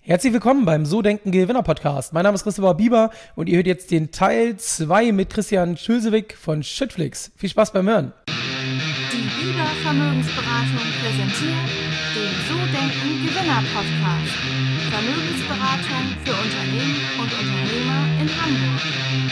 Herzlich willkommen beim So Denken Gewinner Podcast. Mein Name ist Christopher Bieber und ihr hört jetzt den Teil 2 mit Christian Schulzewig von Shitflix. Viel Spaß beim Hören. Die Bieber Vermögensberatung präsentiert den So Denken Gewinner Podcast. Vermögensberatung für Unternehmen und Unternehmer in Hamburg.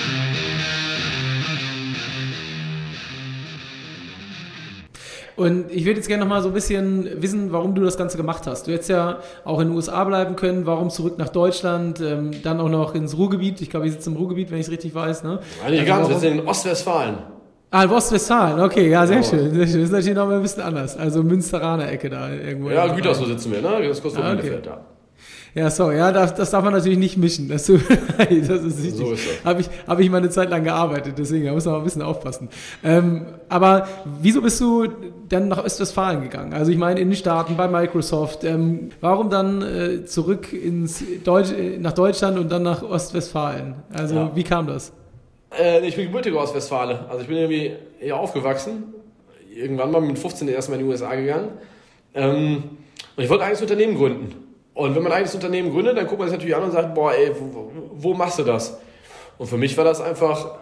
Und ich würde jetzt gerne noch mal so ein bisschen wissen, warum du das Ganze gemacht hast. Du hättest ja auch in den USA bleiben können, warum zurück nach Deutschland, dann auch noch ins Ruhrgebiet. Ich glaube, ihr sitzt im Ruhrgebiet, wenn ich es richtig weiß. Ne? Nein, nicht ganz, wir sind in Ostwestfalen. Ah, in Ostwestfalen, okay, ja, sehr schön. Sehr schön. Das ist natürlich noch mal ein bisschen anders. Also Münsteraner Ecke da irgendwo. Ja, Gütersloh sitzen wir, ne? Das kostet Bielefeld, ja. Ja, sorry, ja, das darf man natürlich nicht mischen. Das ist wichtig. So ist das. Hab ich mal eine Zeit lang gearbeitet, deswegen da muss man mal ein bisschen aufpassen. Aber wieso bist du dann nach Ostwestfalen gegangen? Also ich meine in den Staaten bei Microsoft. Warum dann zurück nach Deutschland und dann nach Ostwestfalen? Also ja. Wie kam das? Ich bin gebürtiger Ostwestfale. Also ich bin irgendwie hier aufgewachsen. Irgendwann mal mit 15 erstmal in die USA gegangen. Und ich wollte eigentlich ein Unternehmen gründen. Und wenn man eigentlich ein Unternehmen gründet, dann guckt man sich natürlich an und sagt, boah, ey, wo machst du das? Und für mich war das einfach,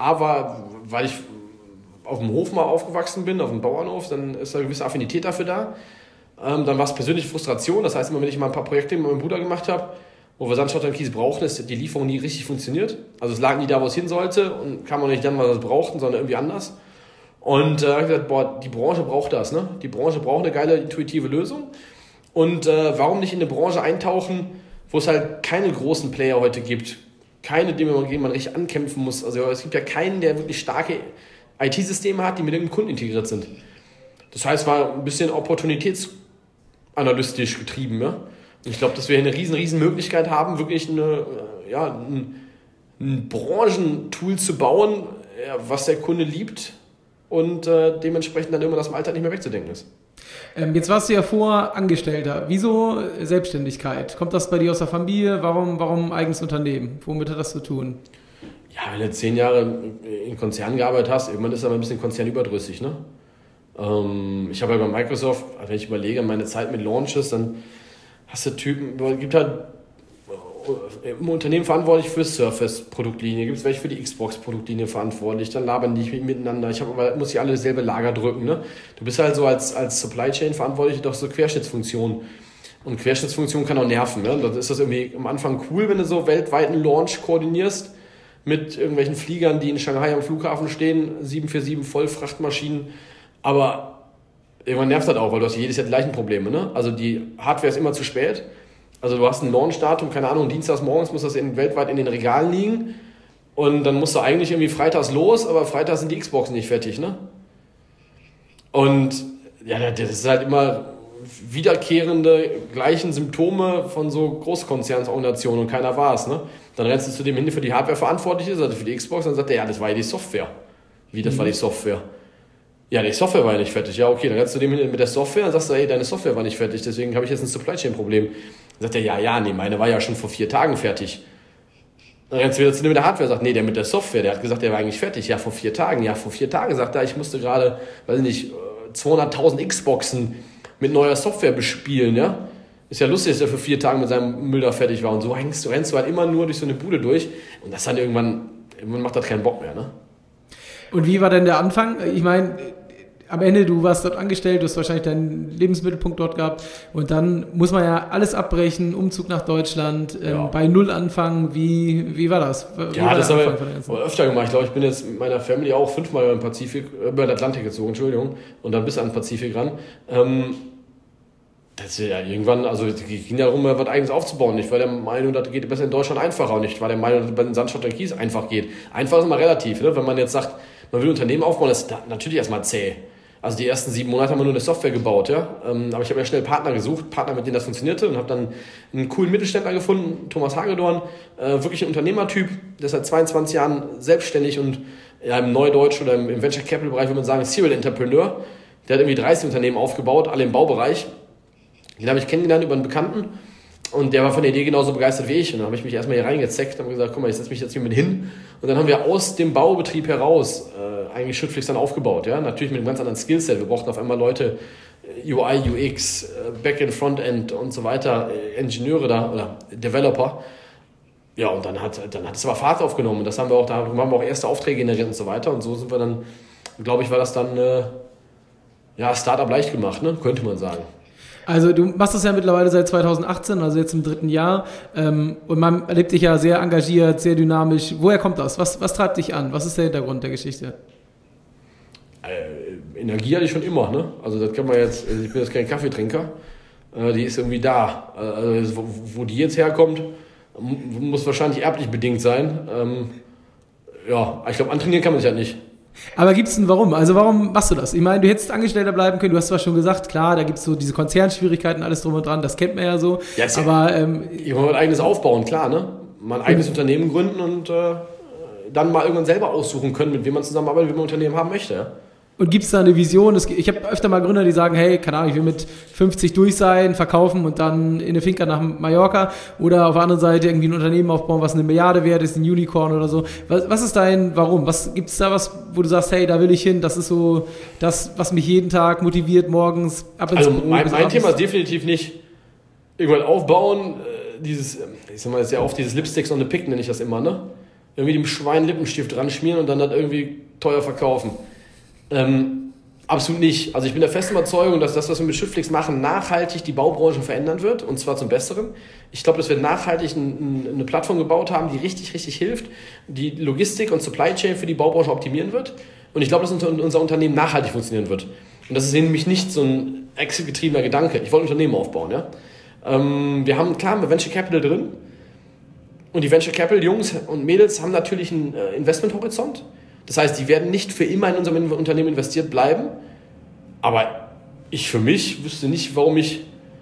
weil ich auf dem Hof mal aufgewachsen bin, auf dem Bauernhof, dann ist da eine gewisse Affinität dafür da. Dann war es persönliche Frustration, das heißt immer, wenn ich mal ein paar Projekte mit meinem Bruder gemacht habe, wo wir Sandstotter und Kies brauchten, ist die Lieferung nie richtig funktioniert. Also es lag nie da, wo es hin sollte und kam auch nicht dann, was wir brauchten, sondern irgendwie anders. Und da habe ich gesagt, boah, die Branche braucht das, ne? Die Branche braucht eine geile, intuitive Lösung. Und warum nicht in eine Branche eintauchen, wo es halt keine großen Player heute gibt, keine, gegen man richtig ankämpfen muss. Also es gibt ja keinen, der wirklich starke IT-Systeme hat, die mit dem Kunden integriert sind. Das heißt, war ein bisschen opportunitätsanalystisch getrieben. Ja? Und ich glaube, dass wir eine riesen Möglichkeit haben, wirklich ein Branchentool zu bauen, was der Kunde liebt und dementsprechend dann immer das im Alltag nicht mehr wegzudenken ist. Jetzt warst du ja vorher Angestellter. Wieso Selbstständigkeit? Kommt das bei dir aus der Familie? Warum eigenes Unternehmen? Womit hat das zu tun? Ja, wenn du 10 Jahre in Konzernen gearbeitet hast, irgendwann ist aber ein bisschen konzernüberdrüssig. Ne? Ich habe ja bei Microsoft, wenn ich überlege, meine Zeit mit Launches, dann hast du Typen, gibt halt im Unternehmen verantwortlich für Surface-Produktlinie, gibt es welche für die Xbox-Produktlinie verantwortlich, dann labern die miteinander, muss ich alle dasselbe Lager drücken. Ne? Du bist halt so als Supply Chain verantwortlich doch so Querschnittsfunktion. Und Querschnittsfunktion kann auch nerven. Ne? Dann ist das irgendwie am Anfang cool, wenn du so weltweiten Launch koordinierst mit irgendwelchen Fliegern, die in Shanghai am Flughafen stehen, 747 Vollfrachtmaschinen, aber irgendwann nervt das auch, weil du hast jedes Jahr die gleichen Probleme. Ne? Also die Hardware ist immer zu spät. Also du hast ein Launchdatum, keine Ahnung, dienstags morgens muss das weltweit in den Regalen liegen und dann musst du eigentlich irgendwie freitags los, aber freitags sind die Xboxen nicht fertig, ne? Und ja, das ist halt immer wiederkehrende gleichen Symptome von so Großkonzernsorganisationen und keiner war es, ne? Dann rennst du zu dem hin, der für die Hardware verantwortlich ist, also für die Xbox, dann sagt er, ja, das war ja die Software. Wie, das war die Software? Ja, die Software war ja nicht fertig. Ja, okay, dann rennst du dem hin mit der Software und sagst du, ey, deine Software war nicht fertig, deswegen habe ich jetzt ein Supply Chain Problem. Dann sagt er, nee, meine war ja schon vor 4 Tagen fertig. Dann rennst du wieder zu dem mit der Hardware, sagt, nee, der mit der Software, der hat gesagt, der war eigentlich fertig. Ja, vor 4 Tagen. Ja, vor 4 Tagen sagt er, ich musste gerade, weiß ich nicht, 200.000 Xboxen mit neuer Software bespielen, ja. Ist ja lustig, dass er für 4 Tage mit seinem Müll da fertig war. Und so rennst du halt immer nur durch so eine Bude durch. Und das dann irgendwann macht das keinen Bock mehr, ne? Und wie war denn der Anfang? Ich meine, am Ende, du warst dort angestellt, du hast wahrscheinlich deinen Lebensmittelpunkt dort gehabt und dann muss man ja alles abbrechen, Umzug nach Deutschland, bei Null anfangen. Wie war das? Das haben wir öfter gemacht. Ich glaube, ich bin jetzt mit meiner Family auch 5-mal über den Atlantik gezogen, Entschuldigung, und dann bis an den Pazifik ran. Das ist ja irgendwann, also es ging darum, was Eigenes aufzubauen. Ich war der Meinung, das geht besser in Deutschland einfacher und ich war der Meinung, dass es bei den Sandstotter und Kies einfach geht. Einfach ist immer relativ, ne? Wenn man jetzt sagt, man will ein Unternehmen aufbauen, das ist natürlich erstmal zäh. Also die ersten 7 Monate haben wir nur eine Software gebaut, ja. Aber ich habe ja schnell Partner gesucht, mit denen das funktionierte und habe dann einen coolen Mittelständler gefunden, Thomas Hagedorn, wirklich ein Unternehmertyp, der ist seit 22 Jahren selbstständig und ja, im Neudeutsch oder im Venture Capital Bereich würde man sagen Serial Entrepreneur. Der hat irgendwie 30 Unternehmen aufgebaut, alle im Baubereich. Den habe ich kennengelernt über einen Bekannten und der war von der Idee genauso begeistert wie ich. Und dann habe ich mich erstmal hier reingezeckt und habe gesagt, guck mal, ich setze mich jetzt hier mit hin. Und dann haben wir aus dem Baubetrieb heraus eigentlich Shitflix dann aufgebaut. Ja? Natürlich mit einem ganz anderen Skillset. Wir brauchten auf einmal Leute UI, UX, Backend, Frontend und so weiter, Ingenieure da oder Developer. Ja, und dann hat es aber Fahrt aufgenommen. Da haben wir auch erste Aufträge generiert und so weiter. Und so sind wir dann, glaube ich, war das dann Startup leicht gemacht, ne? Könnte man sagen. Also du machst das ja mittlerweile seit 2018, also jetzt im 3. Jahr. Und man erlebt dich ja sehr engagiert, sehr dynamisch. Woher kommt das? Was treibt dich an? Was ist der Hintergrund der Geschichte? Energie hatte ich schon immer, ne? Also das kann man jetzt, ich bin jetzt kein Kaffeetrinker, die ist irgendwie da. Also wo die jetzt herkommt, muss wahrscheinlich erblich bedingt sein. Ich glaube, antrainieren kann man sich halt nicht. Aber gibt es ein Warum? Also warum machst du das? Ich meine, du hättest Angestellter bleiben können, du hast zwar schon gesagt, klar, da gibt es so diese Konzernschwierigkeiten, alles drum und dran, das kennt man ja so. Ja, aber ich will mein eigenes aufbauen, klar, ne? Mal ein eigenes Unternehmen gründen und dann mal irgendwann selber aussuchen können, mit wem man zusammenarbeitet, wie man ein Unternehmen haben möchte, ja. Und gibt es da eine Vision? Ich habe öfter mal Gründer, die sagen, hey, keine Ahnung, ich will mit 50 durch sein, verkaufen und dann in eine Finca nach Mallorca. Oder auf der anderen Seite irgendwie ein Unternehmen aufbauen, was 1 Milliarde wert ist, ein Unicorn oder so. Was ist dein Warum? Gibt es da was, wo du sagst, hey, da will ich hin, das ist so das, was mich jeden Tag motiviert, morgens ab ins Büro? Mein Thema ist definitiv nicht irgendwann aufbauen, dieses Lipsticks on the Pig nenne ich das immer, ne? Irgendwie dem Schwein Lippenstift dran schmieren und dann das irgendwie teuer verkaufen. Absolut nicht. Also ich bin der festen Überzeugung, dass das, was wir mit Shiftflix machen, nachhaltig die Baubranche verändern wird, und zwar zum Besseren. Ich glaube, dass wir nachhaltig eine Plattform gebaut haben, die richtig, richtig hilft, die Logistik und Supply Chain für die Baubranche optimieren wird. Und ich glaube, dass unser Unternehmen nachhaltig funktionieren wird. Und das ist nämlich nicht so ein exit-getriebener Gedanke. Ich wollte ein Unternehmen aufbauen. Ja? Wir haben klar Venture Capital drin. Und die Venture Capital Jungs und Mädels haben natürlich einen Investmenthorizont. Das heißt, die werden nicht für immer in unserem Unternehmen investiert bleiben. Aber ich für mich wüsste nicht, warum ich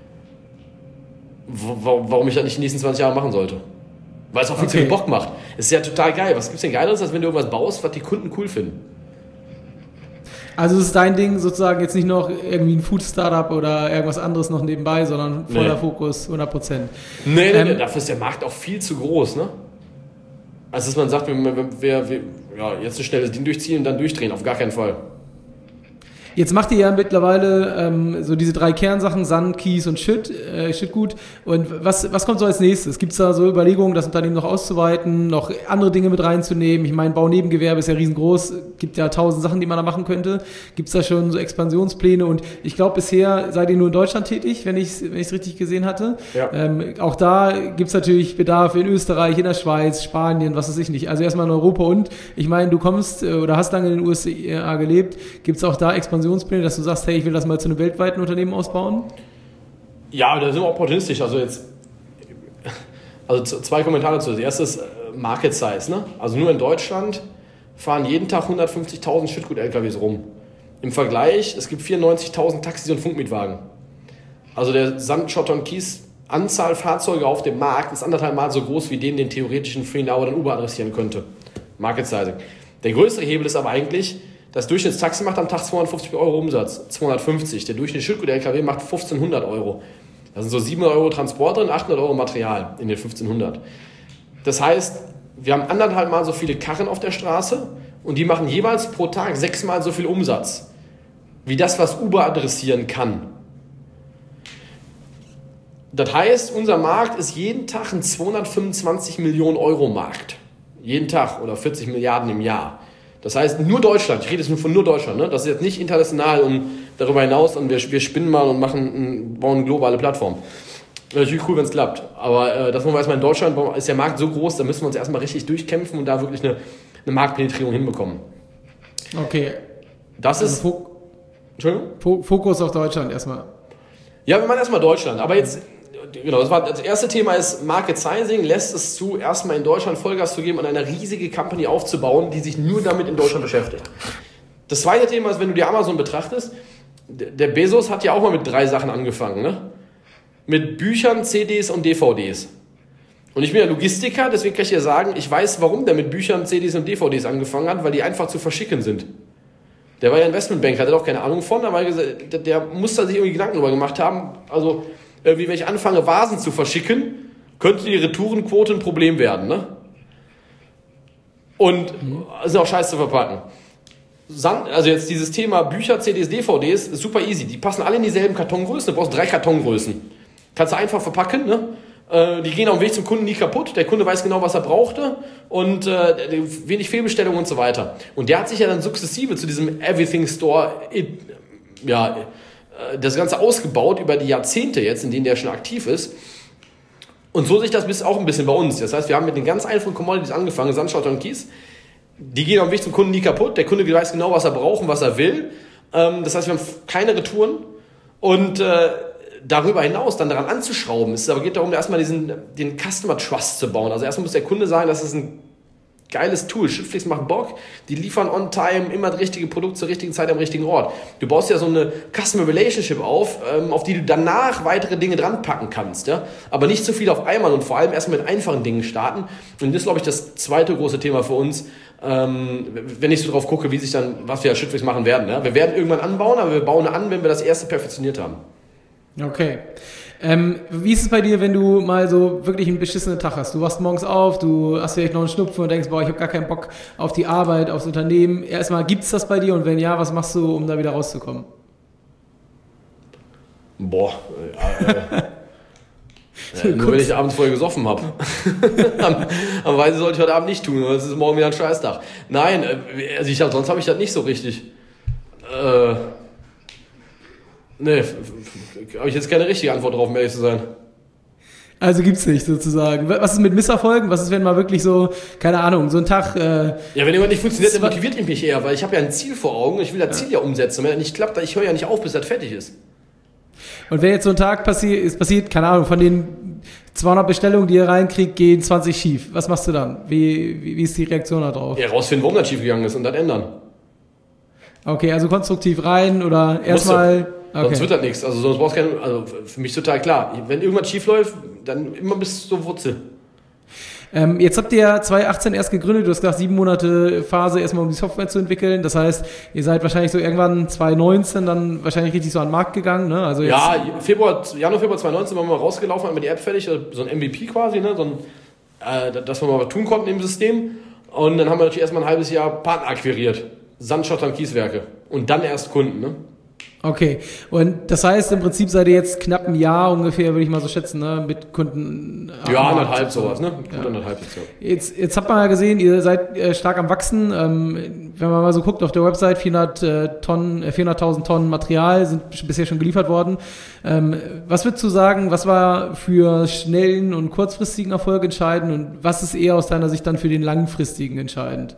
das nicht in den nächsten 20 Jahren machen sollte. Weil es auch viel Bock macht. Es ist ja total geil. Was gibt es denn Geileres, als wenn du irgendwas baust, was die Kunden cool finden? Also es ist dein Ding sozusagen jetzt nicht noch irgendwie ein Food-Startup oder irgendwas anderes noch nebenbei, sondern voller Fokus, 100%. Nee, dafür ist der Markt auch viel zu groß, ne? Also dass man sagt, wir jetzt ein schnelles Ding durchziehen und dann durchdrehen, auf gar keinen Fall. Jetzt macht ihr ja mittlerweile so diese 3 Kernsachen, Sand, Kies und Schüttgut. Und was kommt so als nächstes? Gibt es da so Überlegungen, das Unternehmen noch auszuweiten, noch andere Dinge mit reinzunehmen? Ich meine, Baunebengewerbe ist ja riesengroß, gibt ja 1000 Sachen, die man da machen könnte. Gibt es da schon so Expansionspläne? Und ich glaube, bisher seid ihr nur in Deutschland tätig, wenn ich es richtig gesehen hatte. Ja. Auch da gibt es natürlich Bedarf in Österreich, in der Schweiz, Spanien, was weiß ich nicht. Also erstmal in Europa, und ich meine, du kommst oder hast lange in den USA gelebt. Gibt es auch da Expansionspläne, dass du sagst, hey, ich will das mal zu einem weltweiten Unternehmen ausbauen? Ja, da sind wir opportunistisch. Also 2 Kommentare dazu. Das erste ist Market Size. Ne? Also nur in Deutschland fahren jeden Tag 150.000 Schüttgut-LKWs rum. Im Vergleich, es gibt 94.000 Taxis und Funkmietwagen. Also der Sand, Schotter und Kies Anzahl Fahrzeuge auf dem Markt ist 1,5 Mal so groß wie den theoretischen FreeNow oder Uber adressieren könnte. Market Sizing. Der größere Hebel ist aber eigentlich, das Durchschnittstaxi macht am Tag 250 Euro Umsatz, 250. Der Durchschnitts-Schüttgut-LKW macht 1.500 Euro. Da sind so 700 Euro Transport drin, 800 Euro Material in den 1.500. Das heißt, wir haben 1,5 Mal so viele Karren auf der Straße und die machen jeweils pro Tag 6 Mal so viel Umsatz, wie das, was Uber adressieren kann. Das heißt, unser Markt ist jeden Tag ein 225 Millionen Euro Markt. Jeden Tag oder 40 Milliarden im Jahr. Das heißt, nur Deutschland, ich rede jetzt nur Deutschland, ne? Das ist jetzt nicht international und darüber hinaus und wir spinnen mal und bauen eine globale Plattform. Wäre natürlich cool, wenn es klappt, aber das wollen wir erstmal in Deutschland, ist der Markt so groß, da müssen wir uns erstmal richtig durchkämpfen und da wirklich eine Marktpenetrierung hinbekommen. Okay. Das ist... Entschuldigung? Fokus auf Deutschland erstmal. Ja, wir machen erstmal Deutschland, aber jetzt... Genau, das erste Thema ist Market Sizing, lässt es zu, erstmal in Deutschland Vollgas zu geben und eine riesige Company aufzubauen, die sich nur damit in Deutschland beschäftigt. Das zweite Thema ist, wenn du dir Amazon betrachtest, der Bezos hat ja auch mal mit 3 Sachen angefangen, ne? Mit Büchern, CDs und DVDs. Und ich bin ja Logistiker, deswegen kann ich dir sagen, ich weiß, warum der mit Büchern, CDs und DVDs angefangen hat, weil die einfach zu verschicken sind. Der war ja Investmentbanker, der hat auch keine Ahnung von, aber der muss da sich irgendwie Gedanken drüber gemacht haben, also... wenn ich anfange, Vasen zu verschicken, könnte die Retourenquote ein Problem werden. Ne? Und sind auch scheiße zu verpacken. also jetzt dieses Thema Bücher, CDs, DVDs, ist super easy. Die passen alle in dieselben Kartongrößen. Du brauchst 3 Kartongrößen. Kannst du einfach verpacken, ne? Die gehen auf dem Weg zum Kunden nie kaputt. Der Kunde weiß genau, was er brauchte und wenig Fehlbestellungen und so weiter. Und der hat sich ja dann sukzessive zu diesem Everything Store das Ganze ausgebaut über die Jahrzehnte jetzt, in denen der schon aktiv ist. Und so sich das auch ein bisschen bei uns. Das heißt, wir haben mit den ganz einfachen Commodities angefangen, Sand, Schotter und Kies. Die gehen auf dem Weg zum Kunden nie kaputt. Der Kunde weiß genau, was er braucht und was er will. Das heißt, wir haben keine Retouren und darüber hinaus dann daran anzuschrauben. Es geht darum, erstmal den Customer Trust zu bauen. Also erstmal muss der Kunde sagen, das ist ein geiles Tool. Schüttflix macht Bock. Die liefern on time, immer das richtige Produkt zur richtigen Zeit am richtigen Ort. Du baust ja so eine Customer Relationship auf die du danach weitere Dinge dran packen kannst. Ja? Aber nicht zu viel auf einmal und vor allem erstmal mit einfachen Dingen starten. Und das ist, glaube ich, das zweite große Thema für uns, wenn ich so drauf gucke, was wir als Schüttflix machen werden. Ja? Wir werden irgendwann anbauen, aber wir bauen an, wenn wir das erste perfektioniert haben. Okay. Wie ist es bei dir, wenn du mal so wirklich einen beschissenen Tag hast? Du wachst morgens auf, du hast vielleicht noch einen Schnupfen und denkst, ich habe gar keinen Bock auf die Arbeit, aufs Unternehmen. Erstmal, gibt es das bei dir und wenn ja, was machst du, um da wieder rauszukommen? Nur wenn ich abends vorher gesoffen habe. Aber Weise sollte ich heute Abend nicht tun, weil es ist morgen wieder ein Scheißtag. Nein, also sonst habe ich das nicht so richtig. Nee, habe ich jetzt keine richtige Antwort drauf, um ehrlich zu sein. Also gibt's nicht, sozusagen. Was ist mit Misserfolgen? Was ist, wenn mal wirklich so, keine Ahnung, so ein Tag... wenn jemand nicht funktioniert, dann motiviert mich eher, weil ich habe ja ein Ziel vor Augen, ich will das Ziel ja umsetzen. Wenn das nicht klappt, ich höre ja nicht auf, bis das fertig ist. Und wenn jetzt so ein Tag passiert, keine Ahnung, von den 200 Bestellungen, die ihr reinkriegt, gehen 20 schief. Was machst du dann? Wie ist die Reaktion da drauf? Ja, rausfinden, warum das schief gegangen ist und das ändern. Okay, also konstruktiv rein oder erstmal... Okay. Sonst wird das nichts. Also sonst brauchst du also für mich total klar. Wenn irgendwas schief läuft, dann immer bis zur Wurzel. Jetzt habt ihr 2018 erst gegründet. Du hast gesagt, 7 Monate Phase erstmal, um die Software zu entwickeln. Das heißt, ihr seid wahrscheinlich so irgendwann 2019 dann wahrscheinlich richtig so an den Markt gegangen, ne? Also jetzt Januar, Februar 2019 waren wir rausgelaufen, haben wir die App fertig, so ein MVP quasi, ne? Dass wir mal was tun konnten im System. Und dann haben wir natürlich erstmal ein halbes Jahr Partner akquiriert. Sand, Schotter und Kieswerke. Und dann erst Kunden, ne? Okay, und das heißt, im Prinzip seid ihr jetzt knapp ein Jahr ungefähr, würde ich mal so schätzen, ne, mit Kunden. Ja, 1,5 sowas, ne? Ja. 1,5 jetzt, ja. Jetzt habt man ja gesehen, ihr seid stark am Wachsen. Wenn man mal so guckt auf der Website, 400.000 Tonnen Material sind bisher schon geliefert worden. Was würdest du sagen, was war für schnellen und kurzfristigen Erfolg entscheidend und was ist eher aus deiner Sicht dann für den langfristigen entscheidend?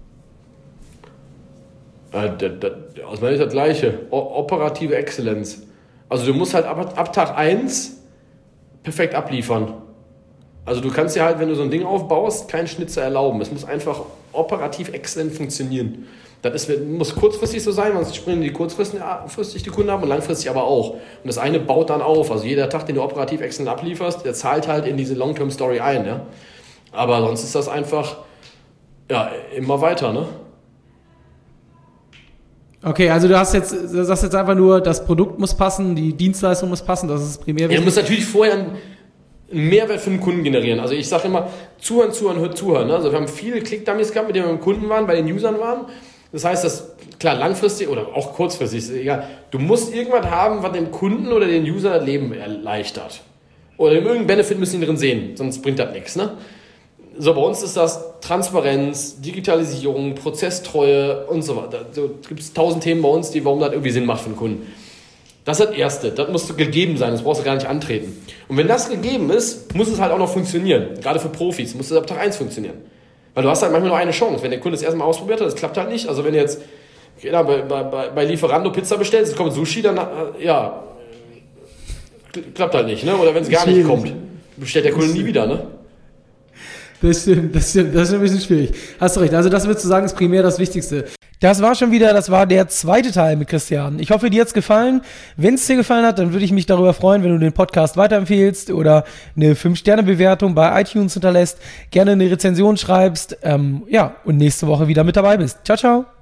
Aus meiner Sicht das Gleiche. Operative Exzellenz. Also du musst halt ab Tag 1 perfekt abliefern. Also du kannst ja halt, wenn du so ein Ding aufbaust, keinen Schnitzer erlauben. Es muss einfach operativ exzellent funktionieren. Das muss kurzfristig so sein, sonst springen die kurzfristig die Kunden ab und langfristig aber auch. Und das eine baut dann auf. Also jeder Tag, den du operativ exzellent ablieferst, der zahlt halt in diese Long-Term-Story ein. Ja? Aber sonst ist das einfach immer weiter, ne? Okay, also du sagst jetzt einfach nur, das Produkt muss passen, die Dienstleistung muss passen, das ist primär wichtig. Du musst natürlich vorher einen Mehrwert für den Kunden generieren. Also ich sage immer, zuhören. Ne? Also wir haben viele Click-Dummies gehabt, mit denen wir beim Kunden waren, bei den Usern waren. Das heißt, dass klar, langfristig oder auch kurzfristig, ist egal, du musst irgendwas haben, was dem Kunden oder den User das Leben erleichtert. Oder irgendeinen Benefit müssen die drin sehen, sonst bringt das nichts. Ne? So, bei uns ist das Transparenz, Digitalisierung, Prozesstreue und so weiter. So gibt es 1000 Themen bei uns, warum das irgendwie Sinn macht für den Kunden. Das ist das Erste. Das muss gegeben sein, das brauchst du gar nicht antreten. Und wenn das gegeben ist, muss es halt auch noch funktionieren. Gerade für Profis muss es ab Tag 1 funktionieren. Weil du hast halt manchmal nur eine Chance. Wenn der Kunde es erstmal ausprobiert hat, das klappt halt nicht. Also wenn du jetzt bei Lieferando Pizza bestellst, es kommt Sushi, dann klappt halt nicht. Ne? Oder wenn es gar nicht kommt, bestellt der Kunde nie wieder. Ne? Das stimmt, das ist ein bisschen schwierig. Hast du recht, also das würdest du sagen, ist primär das Wichtigste. Das war der zweite Teil mit Christian. Ich hoffe, dir hat's gefallen. Wenn es dir gefallen hat, dann würde ich mich darüber freuen, wenn du den Podcast weiterempfehlst oder eine 5-Sterne-Bewertung bei iTunes hinterlässt, gerne eine Rezension schreibst, und nächste Woche wieder mit dabei bist. Ciao, ciao.